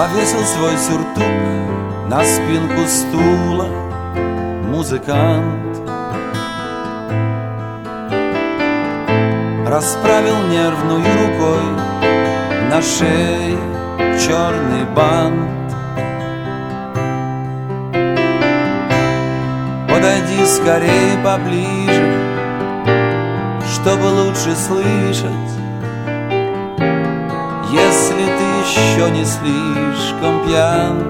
Повесил свой сюртук на спинку стула музыкант, расправил нервной рукой на шее черный бант. Подойди скорее поближе, чтобы лучше слышать, если ты еще не слишком пьян.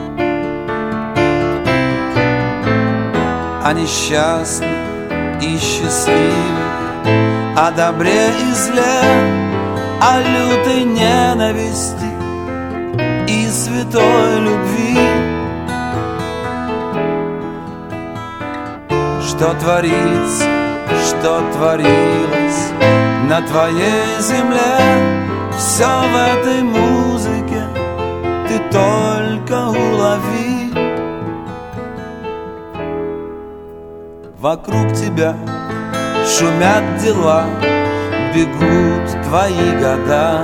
О несчастных и счастливых, о добре и зле, о лютой ненависти и святой любви. Что творится, что творилось на твоей земле, все в этой музыке ты только улови. Вокруг тебя шумят дела, бегут твои года.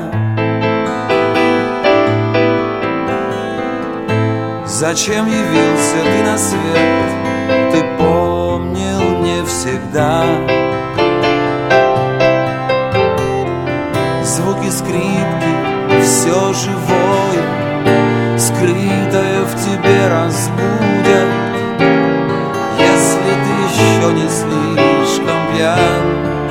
Зачем явился ты на свет, ты помнил не всегда. Звуки скрипки, все живое, скрытое в тебе разбудят, если ты еще не слишком пьян.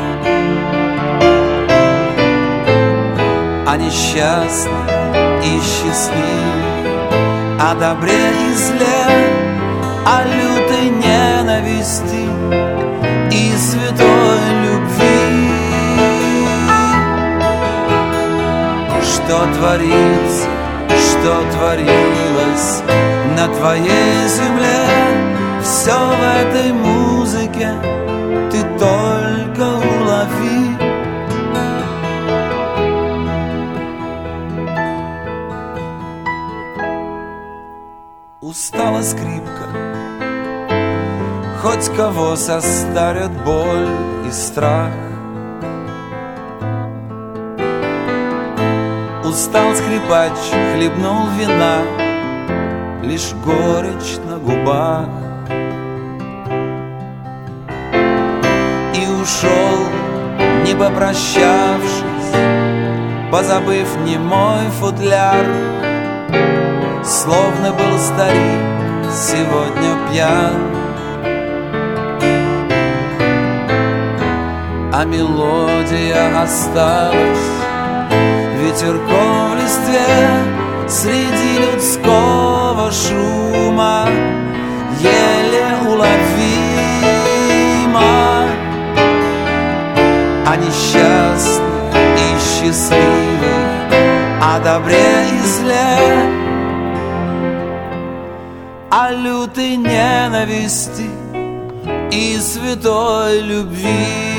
О несчастных и счастливых, о добре и зле, о лютой ненависти и святой любви. Что творится, что творилось на твоей земле, все в этой музыке ты только улови. Устала скрипка, хоть кого состарят боль и страх. Устал скрипач, хлебнул вина, лишь горечь на губах. И ушел, не попрощавшись, позабыв немой футляр. Словно был старик сегодня пьян, а мелодия осталась ветерком в листве среди людского шума, еле уловима. О несчастных и счастливых, о добре и зле, о лютой ненависти и святой любви.